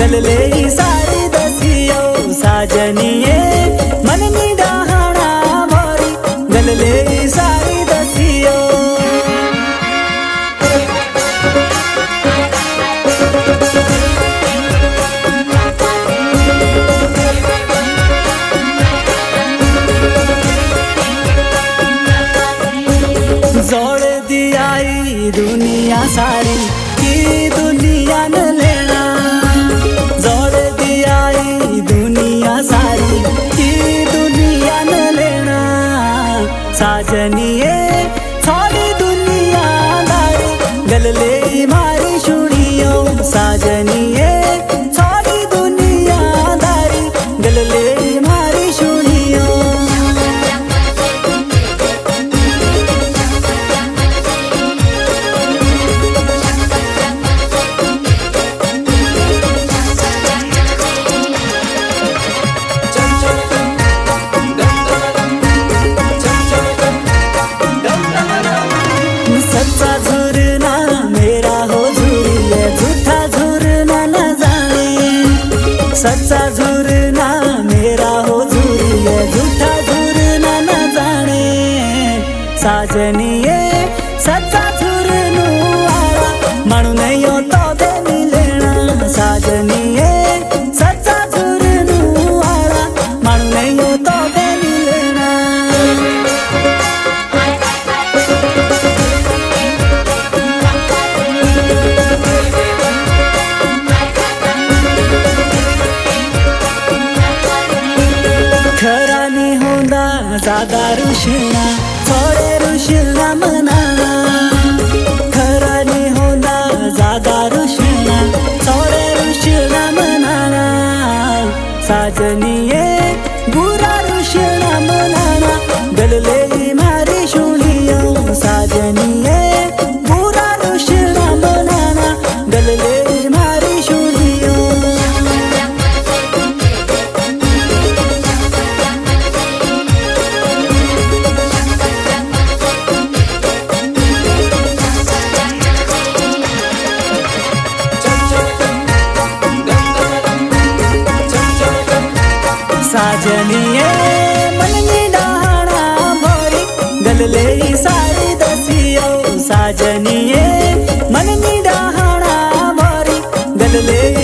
गलले सारी दसियो साजनिए मन नी डहाणा मोरी गलले सारी दसियो। जोड़ दियाई दुनिया सारी की दुनिया न लेना, जोड़ दियाई दुनिया सारी की दुनिया न लेना। साजनिए सारी दुनिया दारी गलले मारी सुनियो साजनिए सारी दुनिया दारी गलले मारी सुनियो। सच्चा झूरना मेरा हो झूरिए झूठा झूरना न जाने, सच्चा झूरना मेरा हो झूरिए झूठा झूरना न जाने। साजनिए सच्चा झूरनू आला मनु नहीं हो तो दे मिलेना। साजनिए सच्चा झूरनू आला मनु नहीं हो तो दे मिलेना। खरा नहीं होंदा ज्यादा रुशिना थोड़े रुशिना मनाना, खरा नहीं होंदा ज्यादा रुशिना थोड़े रुशिना मनाना। साजनिए बुरा रुशिना मनाना गलले मारी सुनियो। साजनिए बुरा रुशिना मनाना गलले मारी सुनियो। साजनिए मन नी डहाणा मोरी गलले सारी दसियो। साजनिए मन नी डहाणा मोरी गलले